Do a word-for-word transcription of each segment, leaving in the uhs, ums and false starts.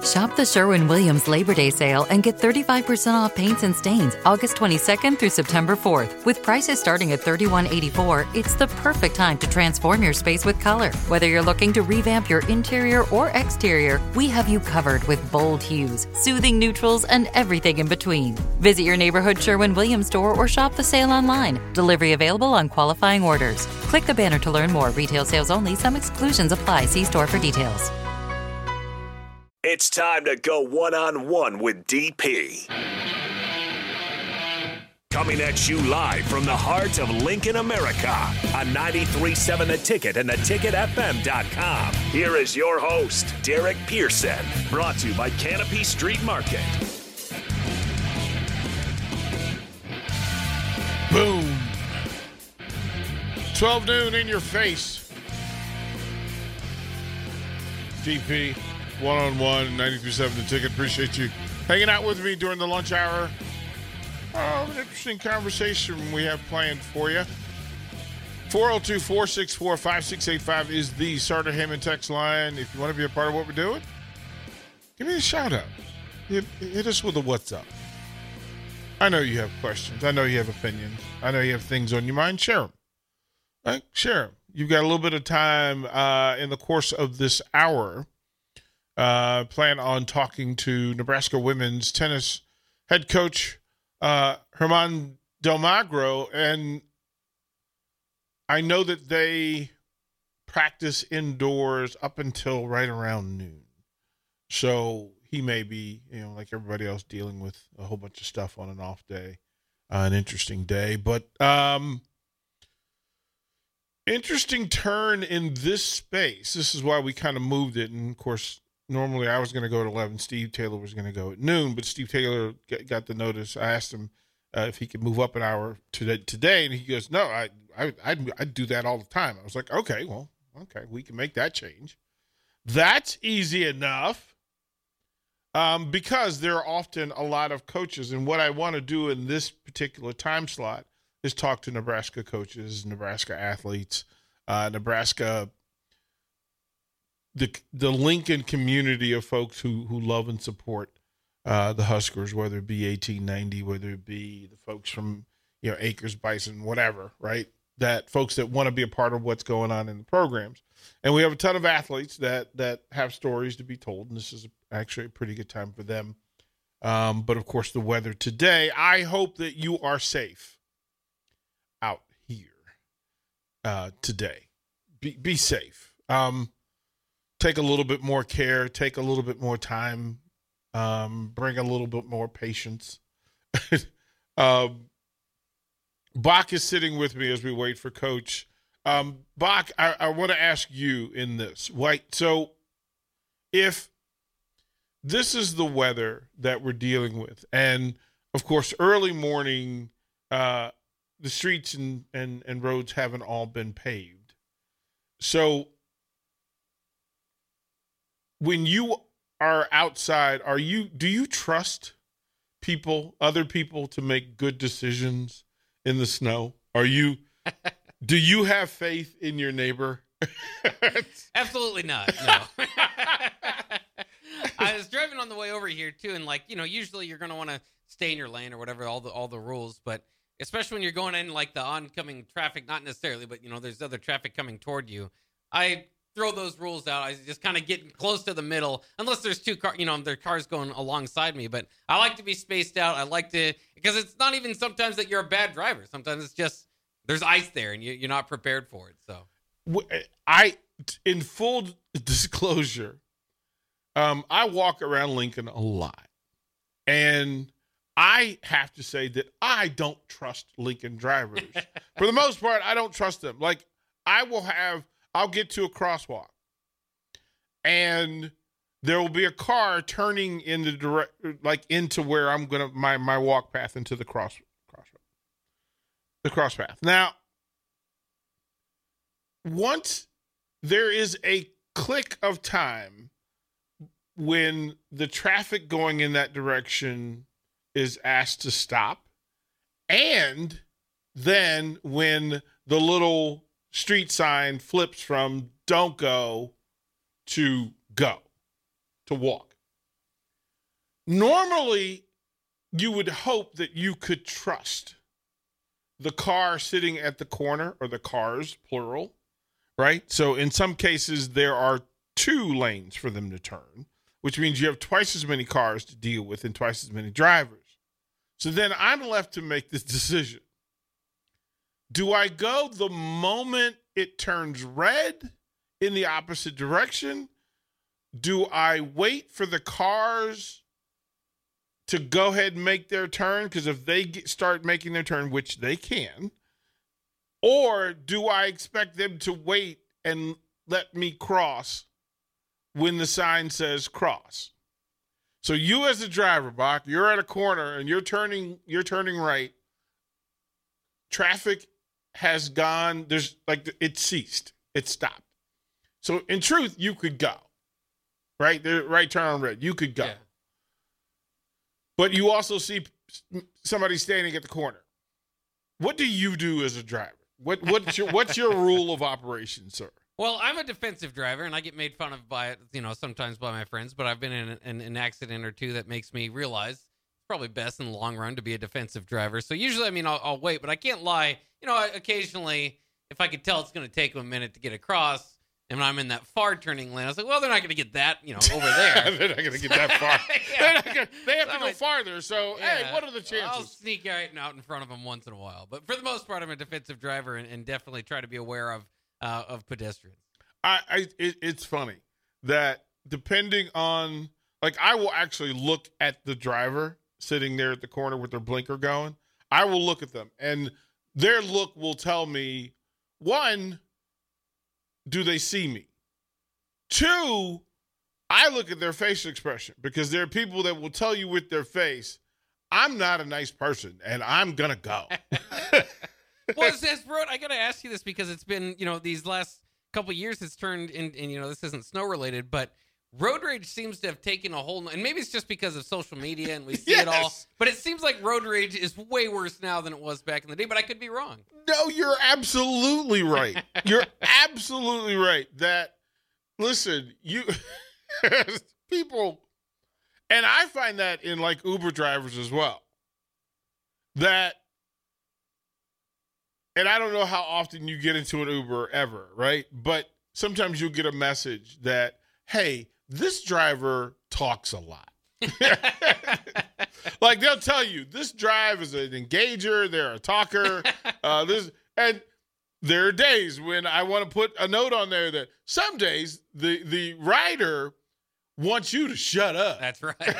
Shop the Sherwin-Williams Labor Day sale and get thirty-five percent off paints and stains August twenty-second through September fourth. With prices starting at thirty-one eighty-four, it's the perfect time to transform your space with color. Whether you're looking to revamp your interior or exterior, we have you covered with bold hues, soothing neutrals, and everything in between. Visit your neighborhood Sherwin-Williams store or shop the sale online. Delivery available on qualifying orders. Click the banner to learn more. Retail sales only. Some exclusions apply. See store for details. It's time to go one-on-one with D P. Coming at you live from the heart of Lincoln, America on ninety-three point seven The Ticket and the ticket f m dot com. Here is your host, Derek Pearson. Brought to you by Canopy Street Market. Boom. twelve noon in your face. D P. One-on-one, ninety-three point seven The Ticket. Appreciate you hanging out with me during the lunch hour. Oh, an interesting conversation we have planned for you. four oh two, four six four, five six eight five is the Sartor Hammond text line. If you want to be a part of what we're doing, give me a shout-out. Hit, hit us with a what's up. I know you have questions. I know you have opinions. I know you have things on your mind. Share them. Right? Share them. You've got a little bit of time uh, in the course of this hour. Uh, plan on talking to Nebraska women's tennis head coach uh, Germán Del Magro, and I know that they practice indoors up until right around noon. So he may be, you know, like everybody else, dealing with a whole bunch of stuff on an off day, uh, an interesting day, but um, interesting turn in this space. This is why we kind of moved it, and of course. Normally, I was going to go at eleven. Steve Taylor was going to go at noon, but Steve Taylor got the notice. I asked him uh, if he could move up an hour today, today, and he goes, no, I, I, I'd, I'd do that all the time. I was like, okay, well, okay, we can make that change. That's easy enough um, because there are often a lot of coaches, and what I want to do in this particular time slot is talk to Nebraska coaches, Nebraska athletes, uh, Nebraska the the Lincoln community of folks who who love and support uh, the Huskers, whether it be eighteen ninety, whether it be the folks from, you know, Acres, Bison, whatever, right? That folks that want to be a part of what's going on in the programs. And we have a ton of athletes that that have stories to be told, and this is actually a pretty good time for them. Um, but, of course, the weather today, I hope that you are safe out here uh, today. Be, be safe. Um Take a little bit more care, take a little bit more time, um, bring a little bit more patience. um, Bach is sitting with me as we wait for Coach. Um, Bach, I, I want to ask you in this. Right, so if this is the weather that we're dealing with, and, of course, early morning, uh, the streets and, and, and roads haven't all been paved. So when you are outside, are you do you trust people, other people, to make good decisions in the snow? Are you do you have faith in your neighbor? Absolutely not. No. I was driving on the way over here too, and like, you know, usually you're gonna want to stay in your lane or whatever, all the all the rules, but especially when you're going in like the oncoming traffic, not necessarily, but you know, there's other traffic coming toward you. I throw those rules out. I just kind of get close to the middle, unless there's two cars, you know, there are cars going alongside me. But I like to be spaced out. I like to, because it's not even sometimes that you're a bad driver. Sometimes it's just there's ice there and you, you're not prepared for it. So, I, in full disclosure, um, I walk around Lincoln a lot, and I have to say that I don't trust Lincoln drivers. For the most part, I don't trust them. Like, I will have. I'll get to a crosswalk, and there will be a car turning in the direct, like into where I'm gonna my my walk path into the cross cross the cross path. Now, once there is a click of time when the traffic going in that direction is asked to stop, and then when the little street sign flips from don't go to go, to walk. Normally, you would hope that you could trust the car sitting at the corner, or the cars, plural, right? So in some cases, there are two lanes for them to turn, which means you have twice as many cars to deal with and twice as many drivers. So then I'm left to make this decision. Do I go the moment it turns red in the opposite direction? Do I wait for the cars to go ahead and make their turn? Because if they get, start making their turn, which they can, or do I expect them to wait and let me cross when the sign says cross? So you as a driver, Bach, you're at a corner and you're turning, you're turning right. Traffic has gone, there's like, it ceased. It stopped. So in truth, you could go, right? The right turn on red. You could go. Yeah. But you also see somebody standing at the corner. What do you do as a driver? What what's your what's your rule of operation, sir? Well, I'm a defensive driver, and I get made fun of by it, you know, sometimes by my friends. But I've been in an, an accident or two that makes me realize it's probably best in the long run to be a defensive driver. So usually, I mean, I'll, I'll wait, but I can't lie. You know, I, occasionally, if I could tell it's going to take them a minute to get across, and when I'm in that far turning lane, I was like, well, they're not going to get that, you know, over there. They're not going to get that far. yeah. They're not gonna, they have so to go like, farther. So, yeah, hey, what are the chances? I'll sneak out, out in front of them once in a while. But for the most part, I'm a defensive driver and, and definitely try to be aware of uh, of pedestrians. I, I it, it's funny that depending on, like, I will actually look at the driver sitting there at the corner with their blinker going. I will look at them, and their look will tell me, one, do they see me? Two, I look at their facial expression, because there are people that will tell you with their face, I'm not a nice person and I'm going to go. Well, it says, Rod, I got to ask you this because it's been, you know, these last couple of years it's turned in, and, you know, this isn't snow related, but road rage seems to have taken a whole, and maybe it's just because of social media and we see yes. it all, but it seems like road rage is way worse now than it was back in the day, but I could be wrong. No, you're absolutely right. You're absolutely right that, listen, you, people, and I find that in like Uber drivers as well, that, and I don't know how often you get into an Uber ever, right? But sometimes you'll get a message that, hey, this driver talks a lot. Like they'll tell you this drive is an engager, they're a talker. Uh, this and there are days when I want to put a note on there that some days the the rider wants you to shut up. That's right.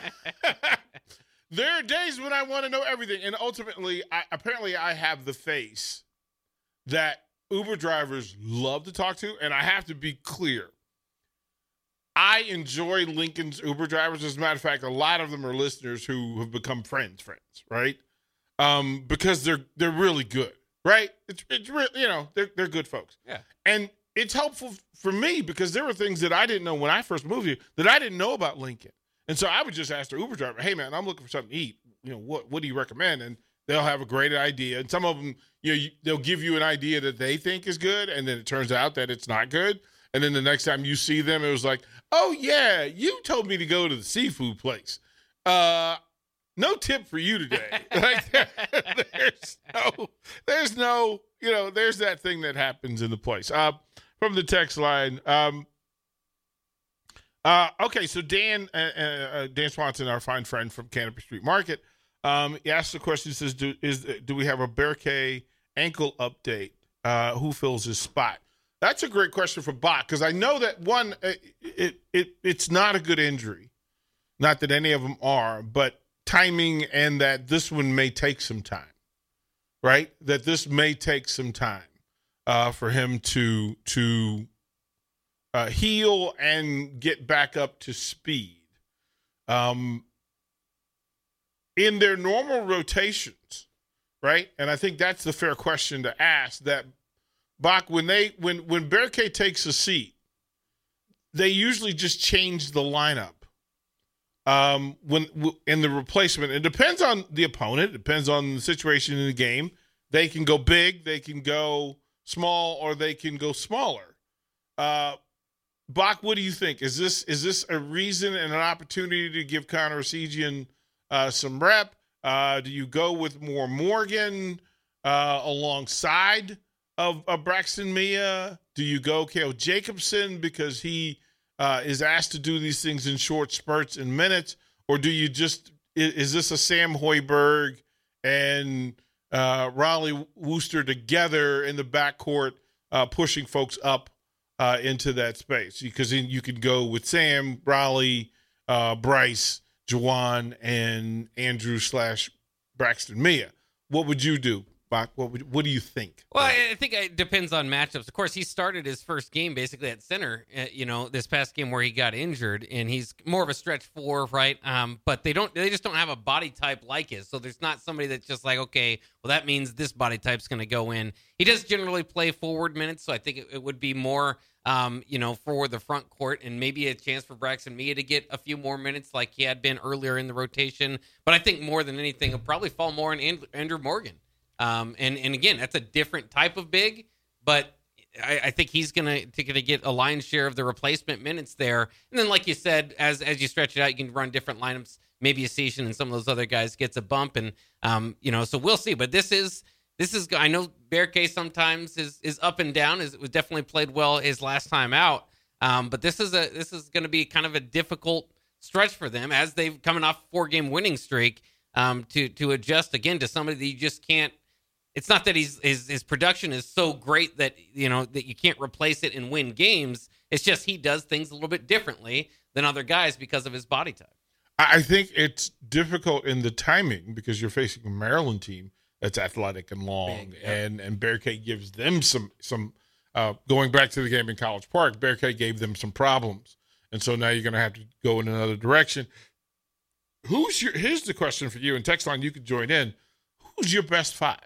There are days when I want to know everything, and ultimately, I, apparently, I have the face that Uber drivers love to talk to, and I have to be clear. I enjoy Lincoln's Uber drivers. As a matter of fact, a lot of them are listeners who have become friends, friends, right? Um, because they're they're really good, right? It's it's re- you know they're they're good folks. Yeah, and it's helpful for me because there were things that I didn't know when I first moved here that I didn't know about Lincoln, and so I would just ask the Uber driver, "Hey, man, I'm looking for something to eat. You know, what what do you recommend?" And they'll have a great idea, and some of them, you know, you, they'll give you an idea that they think is good, and then it turns out that it's not good. And then the next time you see them, it was like, oh, yeah, you told me to go to the seafood place. Uh, no tip for you today. Like, there, there's no, there's no, you know, there's that thing that happens in the place. Uh, from the text line. Um, uh, okay, so Dan, uh, uh, Dan Swanson, our fine friend from Canopy Street Market, um, he asked the question, says, do, is, do we have a Berkay ankle update? Uh, who fills his spot? That's a great question for Bach, because I know that, one, it, it it it's not a good injury. Not that any of them are, but timing, and that this one may take some time, right? That this may take some time uh, for him to, to uh, heal and get back up to speed. Um, in their normal rotations, right? And I think that's the fair question to ask, that Bach, when they when when Berkay takes a seat, they usually just change the lineup. Um, when in the replacement, it depends on the opponent. It depends on the situation in the game. They can go big, they can go small, or they can go smaller. Uh, Bach, what do you think? Is this is this a reason and an opportunity to give Connor Essegian uh, some rep? Uh, do you go with more Morgan uh, alongside of, of Braxton Mia? Do you go Cale Jacobson because he uh, is asked to do these things in short spurts and minutes? Or do you just is, is this a Sam Hoiberg and uh, Raleigh Worcester together in the backcourt uh, pushing folks up Uh, into that space? Because then you could go with Sam, Raleigh, uh, Bryce, Juwan, and Andrew slash Braxton Mia. What would you do, Bach? What would, what do you think? Well, I think it depends on matchups. Of course, he started his first game basically at center, uh, you know, this past game where he got injured, and he's more of a stretch four, right? Um, but they don't, they just don't have a body type like his. So there's not somebody that's just like, okay, well, that means this body type's going to go in. He does generally play forward minutes, so I think it, it would be more, um, you know, for the front court and maybe a chance for Braxton Mia to get a few more minutes like he had been earlier in the rotation. But I think more than anything, it'll probably fall more on And- Andrew Morgan. Um, and, and again, that's a different type of big, but I, I think he's gonna gonna get a lion's share of the replacement minutes there. And then, like you said, as as you stretch it out, you can run different lineups. Maybe Essegian and some of those other guys gets a bump, and um, you know, so we'll see. But this is this is I know Berkay sometimes is is up and down. Is it was definitely played well his last time out, um, but this is a this is going to be kind of a difficult stretch for them as they've coming off a four game winning streak um, to to adjust again to somebody that you just can't. It's not that he's his, his production is so great that, you know, that you can't replace it and win games. It's just he does things a little bit differently than other guys because of his body type. I think it's difficult in the timing because you're facing a Maryland team that's athletic and long, Big, yep. and and Berkay gives them some some. Uh, going back to the game in College Park, Berkay gave them some problems, and so now you're going to have to go in another direction. Who's your? Here's the question for you. In text line, you could join in. Who's your best five?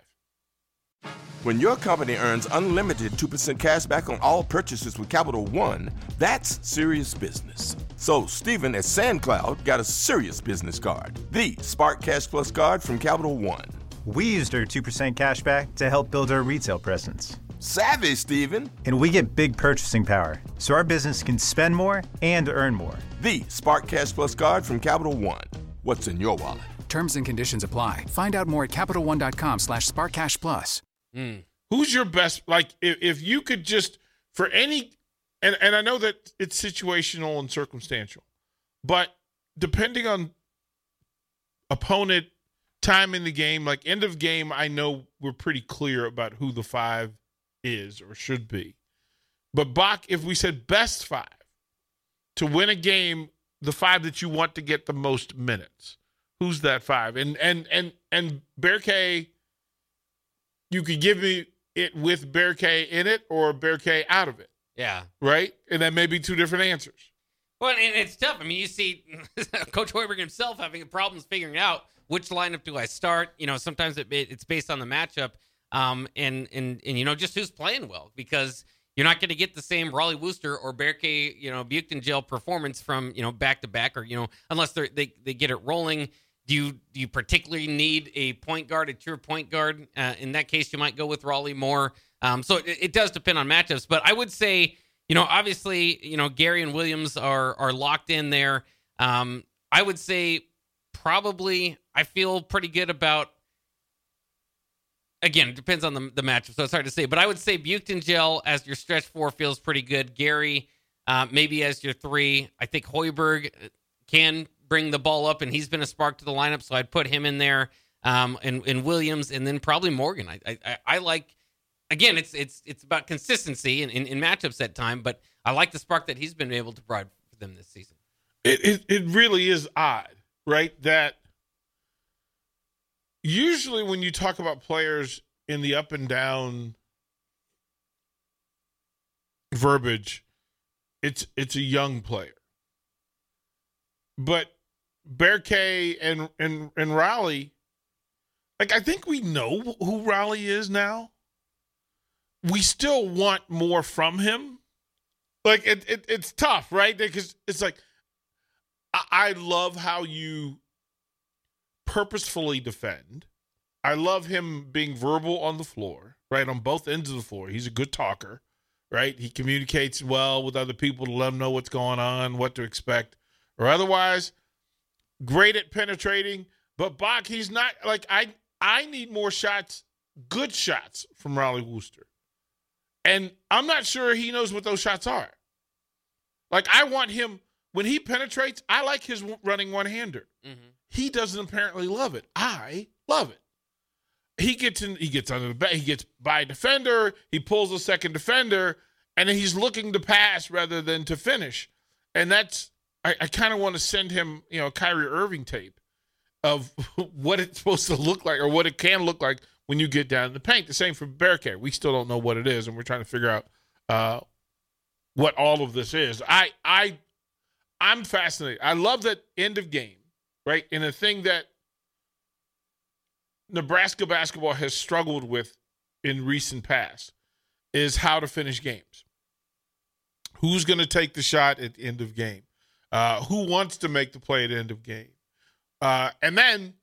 When your company earns unlimited two percent cash back on all purchases with Capital One, that's serious business. So Stephen at SandCloud got a serious business card, the Spark Cash Plus card from Capital One. We used our two percent cash back to help build our retail presence. Savvy, Stephen. And we get big purchasing power, so our business can spend more and earn more. The Spark Cash Plus card from Capital One. What's in your wallet? Terms and conditions apply. Find out more at CapitalOne.com slash SparkCashPlus. Mm. Who's your best, like, if, if you could just, for any, and, and I know that it's situational and circumstantial, but depending on opponent, time in the game, like end of game, I know we're pretty clear about who the five is or should be. But Bach, if we said best five to win a game, the five that you want to get the most minutes, who's that five? And, and, and, and Berkay, you could give me it with Berkay in it or Berkay out of it. Yeah. Right? And that may be two different answers. Well, and it's tough. I mean, you see Coach Hoiberg himself having problems figuring out which lineup do I start. You know, sometimes it, it's based on the matchup um, and, and, and, you know, just who's playing well because you're not going to get the same Raleigh Worcester or Berkay, you know, Buchton Gel performance from, you know, back to back or, you know, unless they they they get it rolling. Do you do you particularly need a point guard, a true point guard? Uh, in that case, you might go with Raleigh more. Um, so it, it does depend on matchups. But I would say, you know, obviously, you know, Gary and Williams are are locked in there. Um, I would say probably I feel pretty good about, again, it depends on the, the matchup, so it's hard to say. But I would say Buchton Gel as your stretch four feels pretty good. Gary uh, maybe as your three. I think Hoiberg can bring the ball up, and he's been a spark to the lineup, so I'd put him in there, um, and, and Williams, and then probably Morgan. I, I I like, again, it's it's it's about consistency in, in, in matchups at time, but I like the spark that he's been able to provide for them this season. It it, it really is odd, right? That usually when you talk about players in the up and down verbiage, it's it's a young player, but Berkay and, and and Raleigh, like I think we know who Raleigh is now. We still want more from him. Like it, it it's tough, right? Because it's like I, I love how you purposefully defend. I love him being verbal on the floor, right? On both ends of the floor. He's a good talker, right? He communicates well with other people to let them know what's going on, what to expect, or otherwise great at penetrating. But Bach, he's not like I. I need more shots, good shots from Rollie Worcester, and I'm not sure he knows what those shots are. Like I want him when he penetrates. I like his running one-hander. Mm-hmm. He doesn't apparently love it. I love it. He gets in. He gets under the back. He gets by a defender. He pulls a second defender, and then he's looking to pass rather than to finish. And that's I, I kind of want to send him, you know, Kyrie Irving tape of what it's supposed to look like or what it can look like when you get down in the paint. The same for Bearcat. We still don't know what it is, and we're trying to figure out uh, what all of this is. I I I'm fascinated. I love that end of game, right? And the thing that Nebraska basketball has struggled with in recent past is how to finish games. Who's going to take the shot at the end of game? Uh, who wants to make the play at the end of game? Uh, and then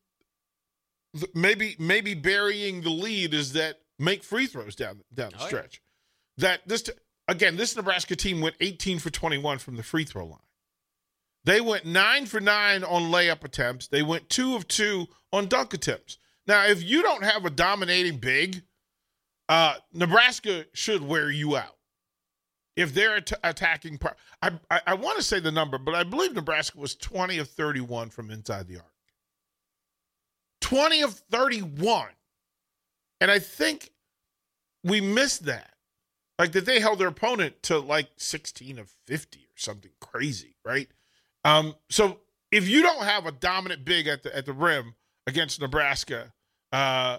maybe maybe burying the lead is that make free throws down down the oh, stretch. Yeah. That this again, this Nebraska team went eighteen for twenty-one from the free throw line. They went nine for nine on layup attempts. They went two of two on dunk attempts. Now, if you don't have a dominating big, uh, Nebraska should wear you out. If they're at- attacking, par- I, I, I want to say the number, but I believe Nebraska was twenty of thirty-one from inside the arc. twenty of thirty-one. And I think we missed that. Like that they held their opponent to like sixteen of fifty or something crazy, right? Um, so if you don't have a dominant big at the at the rim against Nebraska, uh,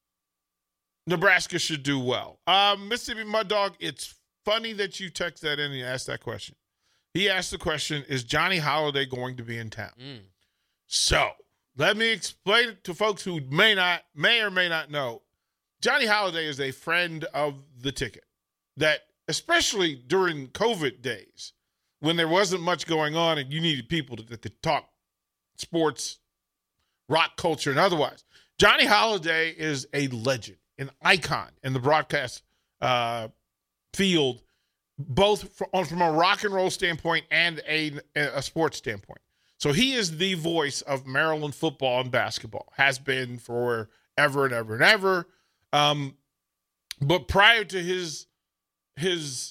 Nebraska should do well. Um, Mississippi Mud Dog, it's funny that you text that in and you asked that question. He asked the question, is Johnny Holiday going to be in town? Mm. So let me explain it to folks who may not, may or may not know. Johnny Holiday is a friend of the ticket that, especially during COVID days, when there wasn't much going on and you needed people to, that could talk sports, rock culture, and otherwise. Johnny Holiday is a legend, an icon in the broadcast uh, field, both from, from a rock and roll standpoint and a, a sports standpoint. So he is the voice of Maryland football and basketball, has been for ever and ever and ever. Um, but prior to his his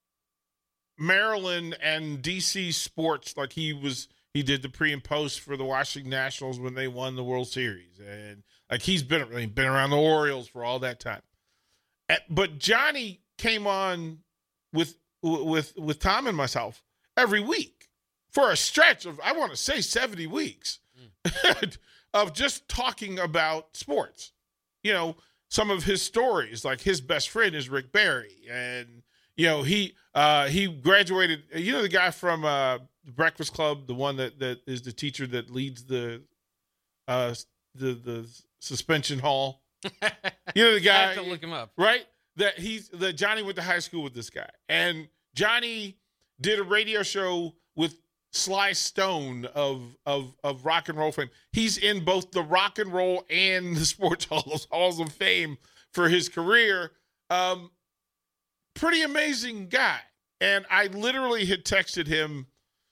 Maryland and D C sports, like he was, he did the pre and post for the Washington Nationals when they won the World Series, and like he's been been around the Orioles for all that time. But Johnny came on with with with Tom and myself every week for a stretch of, I want to say, seventy weeks mm. of just talking about sports. You know, some of his stories, like his best friend is Rick Barry, and you know he uh, he graduated. You know the guy from uh, the Breakfast Club, the one that, that is the teacher that leads the uh, the the suspension hall. You know the guy. I have to look him up, right? That he's that Johnny went to high school with this guy, and Johnny did a radio show with Sly Stone of of of rock and roll fame. He's in both the rock and roll and the sports halls, halls of fame for his career. Um, pretty amazing guy. And I literally had texted him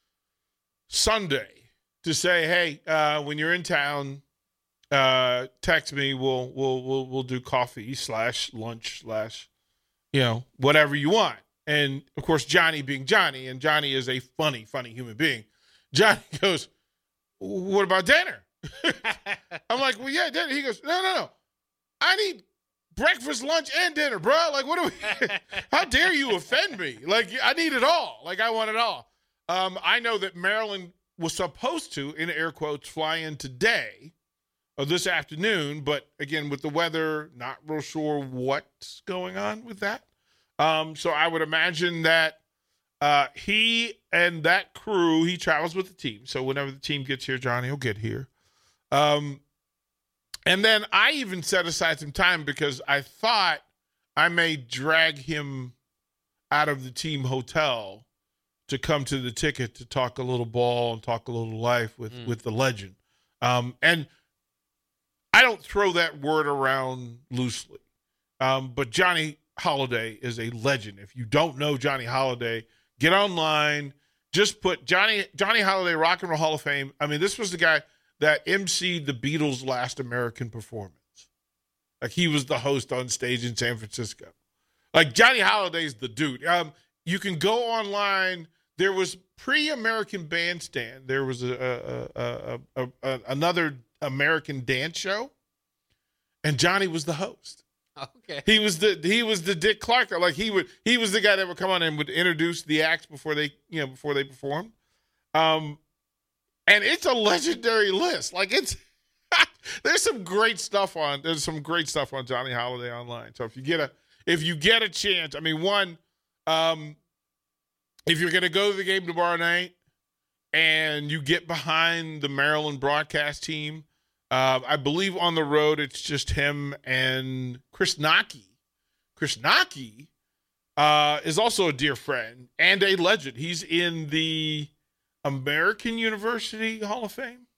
Sunday to say, "Hey, uh, when you're in town, uh, text me. We'll we'll we'll we'll do coffee slash lunch slash, you know, whatever you want." And, of course, Johnny being Johnny, and Johnny is a funny, funny human being. Johnny goes, "What about dinner?" I'm like, "Well, yeah, dinner." He goes, "No, no, no. I need breakfast, lunch, and dinner, bro. Like, what do we – how dare you offend me? Like, I need it all. Like, I want it all." Um, I know that Maryland was supposed to, in air quotes, fly in today or this afternoon. But, again, with the weather, not real sure what's going on with that. Um, so I would imagine that uh, he and that crew, he travels with the team. So whenever the team gets here, Johnny will get here. Um, and then I even set aside some time because I thought I may drag him out of the team hotel to come to the ticket to talk a little ball and talk a little life with, mm. with the legend. Um, and I don't throw that word around loosely. Um, but Johnny Holiday is a legend. If you don't know Johnny Holiday, get online. Just put Johnny Johnny Holiday Rock and Roll Hall of Fame. I mean, this was the guy that emceed the Beatles' last American performance. Like, he was the host on stage in San Francisco. Like, Johnny Holiday's the dude. Um, you can go online. There was pre-American Bandstand. There was a, a, a, a, a another American dance show, and Johnny was the host. Okay. He was the he was the Dick Clark. Like, he would he was the guy that would come on and would introduce the acts before they you know before they performed. Um, and it's a legendary list. Like, it's there's some great stuff on there's some great stuff on Johnny Holiday online. So if you get a if you get a chance, I mean, one, um, if you're gonna go to the game tomorrow night and you get behind the Maryland broadcast team. Uh, I believe on the road it's just him and Chris Nockey. Chris Nockey uh, is also a dear friend and a legend. He's in the American University Hall of Fame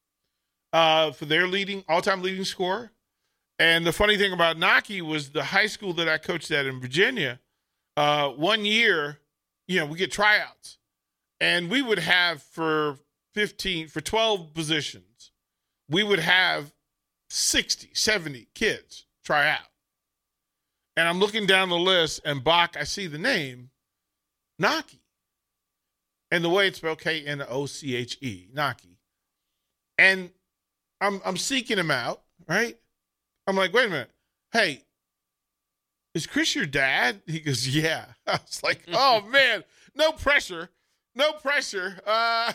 uh, for their leading all-time leading scorer. And the funny thing about Nockey was the high school that I coached at in Virginia. Uh, one year, you know, we get tryouts, and we would have for fifteen for twelve positions. We would have sixty, seventy kids try out. And I'm looking down the list, and Bach, I see the name, Nockey. And the way it's spelled, K N O C H E, Nockey. And I'm I'm seeking him out, right? I'm like, wait a minute. Hey, is Chris your dad? He goes, yeah. I was like, oh, man, no pressure. No pressure. Uh,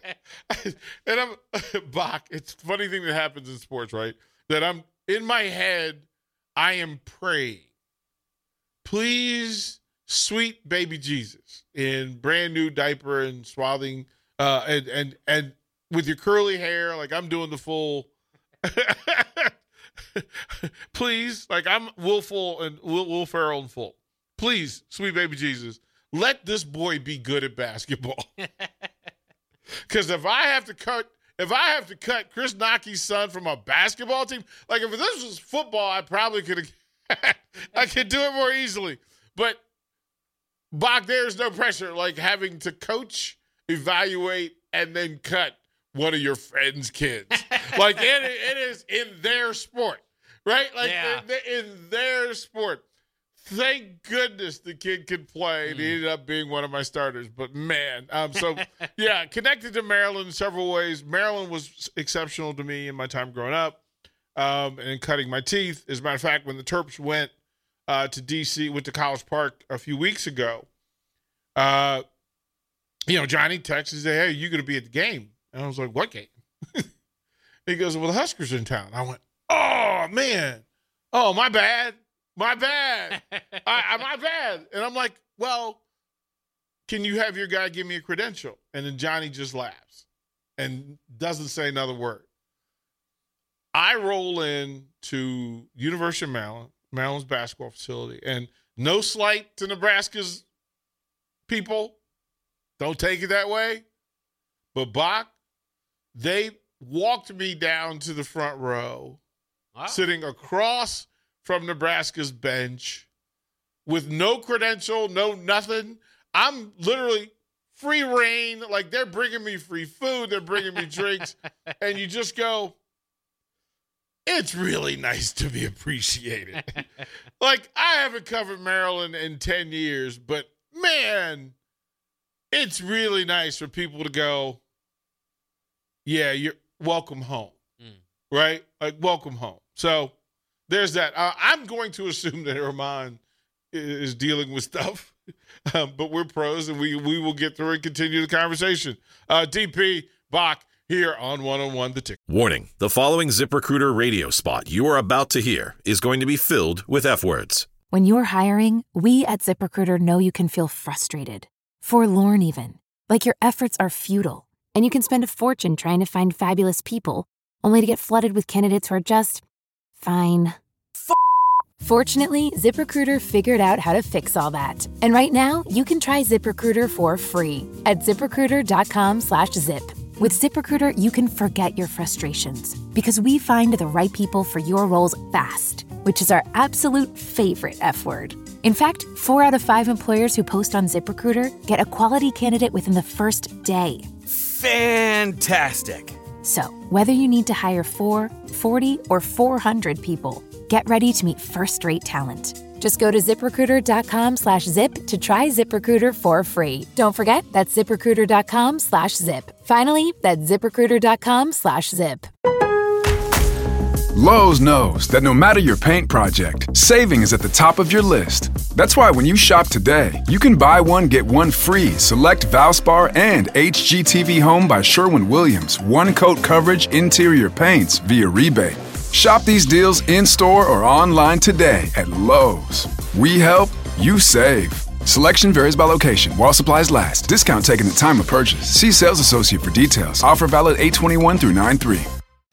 and I'm, Bach, it's a funny thing that happens in sports, right? That I'm, in my head, I am praying. Please, sweet baby Jesus, in brand new diaper and swathing, uh, and, and, and with your curly hair, like I'm doing the full, please, like I'm Will Full and Will, Will Ferrell in full. Please, sweet baby Jesus, let this boy be good at basketball. Because if I have to cut, if I have to cut Chris Nockey's son from a basketball team, like if this was football, I probably could have, I could do it more easily. But Bach, there's no pressure, like having to coach, evaluate, and then cut one of your friends' kids. Like it, it is in their sport, right? Like yeah. in, in their sport. Thank goodness the kid could play, and he ended up being one of my starters. But, man, um, so, yeah, connected to Maryland in several ways. Maryland was exceptional to me in my time growing up um, and cutting my teeth. As a matter of fact, when the Terps went uh, to D C, went to College Park a few weeks ago, uh, you know, Johnny texted, said, hey, you going to be at the game? And I was like, what game? He goes, well, the Huskers are in town. I went, oh, man. Oh, my bad. My bad. I, I, my bad. And I'm like, well, can you have your guy give me a credential? And then Johnny just laughs and doesn't say another word. I roll in to University of Maryland, Maryland's basketball facility, and no slight to Nebraska's people. Don't take it that way. But Bach, they walked me down to the front row, wow. sitting across from Nebraska's bench with no credential, no nothing. I'm literally free reign. Like, they're bringing me free food. They're bringing me drinks. And you just go, it's really nice to be appreciated. Like, I haven't covered Maryland in ten years, but, man, it's really nice for people to go, yeah, you're welcome home, mm. right? Like, welcome home. So, there's that. Uh, I'm going to assume that Herman is dealing with stuff, um, but we're pros, and we we will get through and continue the conversation. Uh, D P, Bach, here on one oh one The Ticket. Warning, the following ZipRecruiter radio spot you are about to hear is going to be filled with F-words. When you're hiring, we at ZipRecruiter know you can feel frustrated, forlorn even, like your efforts are futile, and you can spend a fortune trying to find fabulous people, only to get flooded with candidates who are just fine. F- Fortunately, ZipRecruiter figured out how to fix all that. And right now, you can try ZipRecruiter for free at ZipRecruiter.com slash zip. With ZipRecruiter, you can forget your frustrations because we find the right people for your roles fast, which is our absolute favorite F word. In fact, four out of five employers who post on ZipRecruiter get a quality candidate within the first day. Fantastic. So, whether you need to hire four, forty, or four hundred people, get ready to meet first-rate talent. Just go to ZipRecruiter.com slash zip to try ZipRecruiter for free. Don't forget, that's ZipRecruiter.com slash zip. Finally, that's ZipRecruiter.com slash zip. Lowe's knows that no matter your paint project, saving is at the top of your list. That's why when you shop today, you can buy one, get one free select Valspar and H G T V Home by Sherwin-Williams one-coat coverage interior paints via rebate. Shop these deals in-store or online today at Lowe's. We help, you save. Selection varies by location. While supplies last. Discount taken at time of purchase. See sales associate for details. Offer valid eight twenty-one through nine three.